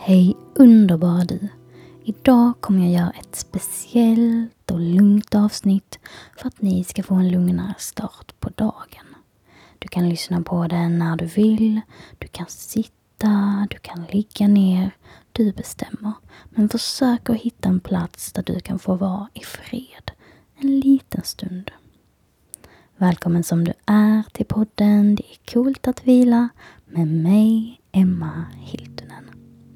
Hej underbara du! Idag kommer jag göra ett speciellt och lugnt avsnitt för att ni ska få en lugnare start på dagen. Du kan lyssna på det när du vill, du kan sitta, du kan ligga ner, du bestämmer. Men försök att hitta en plats där du kan få vara i fred en liten stund. Välkommen som du är till podden Det är coolt att vila med mig, Emma Hiltunen.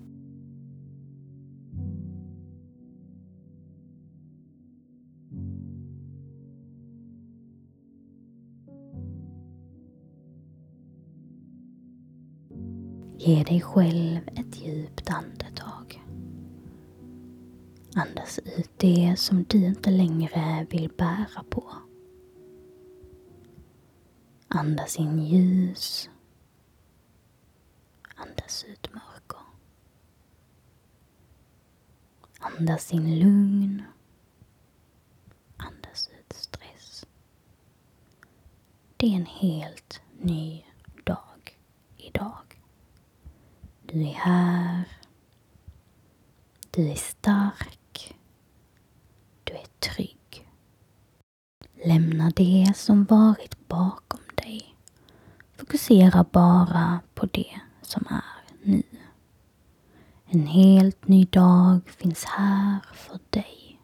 Ge dig själv ett djupt andetag. Andas ut det som du inte längre vill bära på. Andas in ljus. Andas ut mörker. Andas in lugn. Andas ut stress. Det är en helt ny dag idag. Du är här. Du är stark. Du är trygg. Lämna det som varit bakom dig. Fokusera bara på det som är nu. En helt ny dag finns här för dig.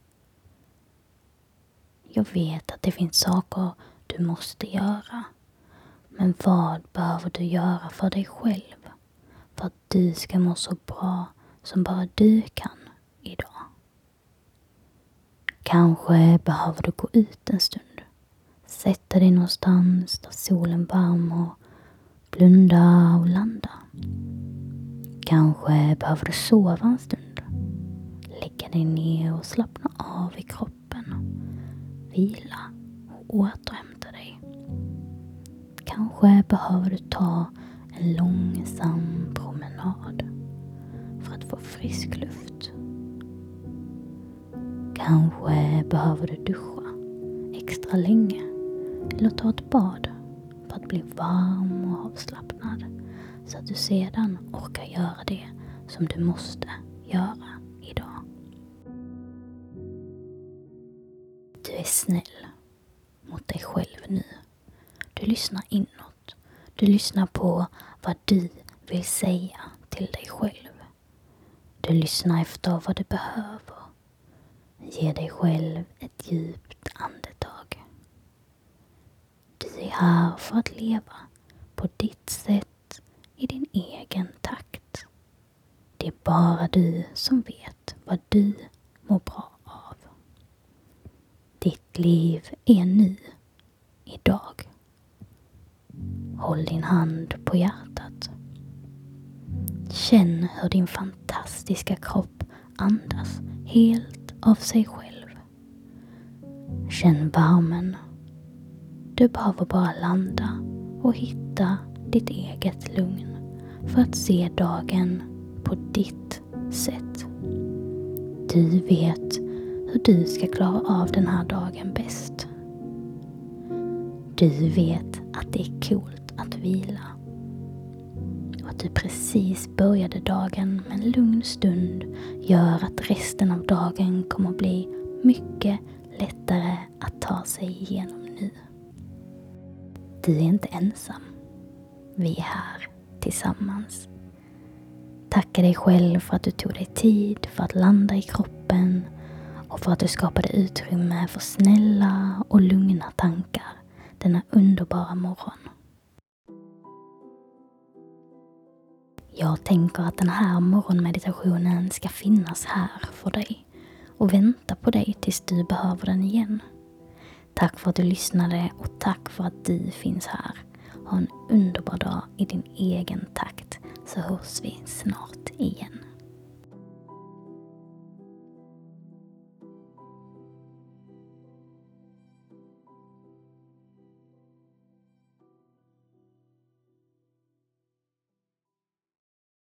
Jag vet att det finns saker du måste göra. Men vad behöver du göra för dig själv? För att du ska må så bra som bara du kan idag. Kanske behöver du gå ut en stund. Sätta dig någonstans där solen värmer. Blunda och landa. Kanske behöver du sova en stund. Lägga dig ner och slappna av i kroppen. Vila och återhämta dig. Kanske behöver du ta en långsam promenad för att få frisk luft. Kanske behöver du duscha extra länge eller ta ett bad för att bli varm och avslappnad så att du sedan orkar göra det som du måste göra idag. Du är snäll mot dig själv nu. Du lyssnar inåt. Du lyssnar på vad du vill säga till dig själv. Du lyssnar efter vad du behöver. Ge dig själv ett djupt andetag. Du är här för att leva på ditt sätt i din egen takt. Det är bara du som vet vad du mår bra av. Ditt liv är nu, idag. Håll din hand på hjärtat. Känn hur din fantastiska kropp andas helt av sig själv. Känn värmen. Du behöver bara landa och hitta ditt eget lugn för att se dagen på ditt sätt. Du vet hur du ska klara av den här dagen bäst. Du vet att det är coolt att vila. Och att du precis började dagen med en lugn stund gör att resten av dagen kommer att bli mycket lättare att ta sig igenom nu. Du är inte ensam. Vi är här tillsammans. Tacka dig själv för att du tog dig tid för att landa i kroppen och för att du skapade utrymme för snälla och lugna tankar denna underbara morgon. Jag tänker att den här morgonmeditationen ska finnas här för dig och vänta på dig tills du behöver den igen. Tack för att du lyssnade och tack för att du finns här. Ha en underbar dag i din egen takt så hörs vi snart igen.